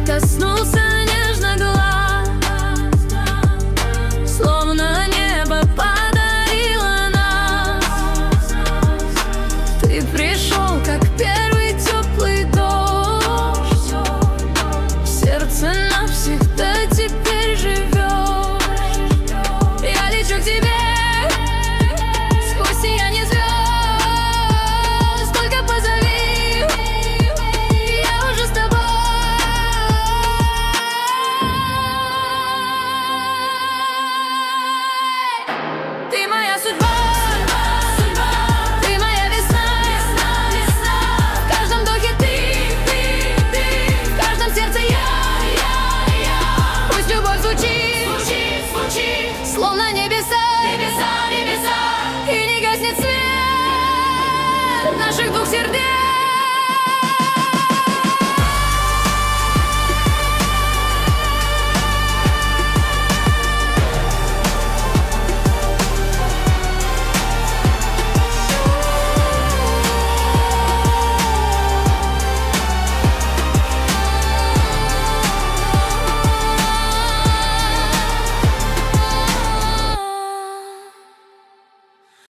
коснулся нежно глаз, словно небо подарило нас. Ты пришел, как первый теплый дождь, в сердце навсегда теперь живешь. Я лечу к тебе сквозь сияние звезд. Только позови, я уже с тобой. Ты моя судьба, ты моя весна. В каждом вдохе ты, в каждом сердце я. Пусть любовь звучит, словно небеса, и не гаснет свет наших двух сердец.